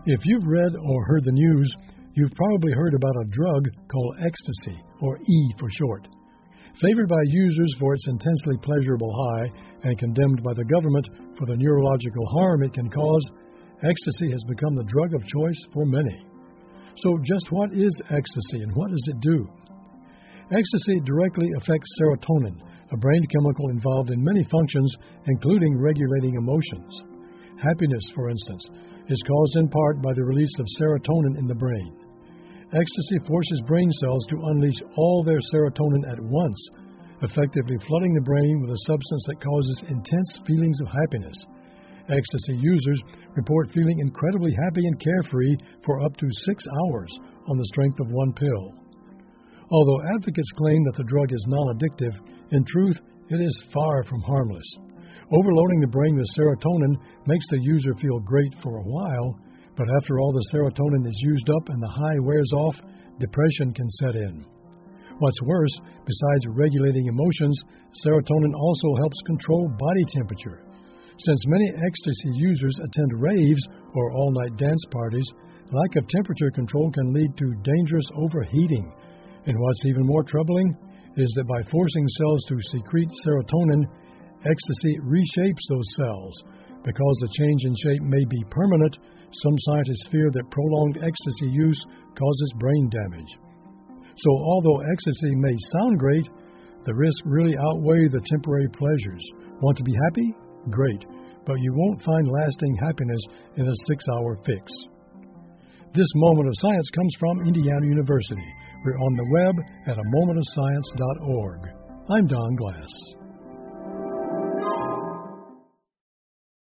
If you've read or heard the news, you've probably heard about a drug called ecstasy, or E for short. Favored by users for its intensely pleasurable high and condemned by the government for the neurological harm it can cause, ecstasy has become the drug of choice for many. So just what is ecstasy and what does it do? Ecstasy directly affects serotonin, a brain chemical involved in many functions, including regulating emotions. Happiness, for instance, is caused in part by the release of serotonin in the brain. Ecstasy forces brain cells to unleash all their serotonin at once, effectively flooding the brain with a substance that causes intense feelings of happiness. Ecstasy users report feeling incredibly happy and carefree for up to 6 hours on the strength of one pill. Although advocates claim that the drug is non-addictive, in truth, it is far from harmless. Overloading the brain with serotonin makes the user feel great for a while, but after all the serotonin is used up and the high wears off, depression can set in. What's worse, besides regulating emotions, serotonin also helps control body temperature. Since many ecstasy users attend raves or all-night dance parties, lack of temperature control can lead to dangerous overheating. And what's even more troubling is that by forcing cells to secrete serotonin, ecstasy reshapes those cells. Because the change in shape may be permanent, some scientists fear that prolonged ecstasy use causes brain damage. So although ecstasy may sound great, the risks really outweigh the temporary pleasures. Want to be happy? Great, but you won't find lasting happiness in a 6-hour fix. This Moment of Science comes from Indiana University. We're on the web at amomentofscience.org. I'm Don Glass.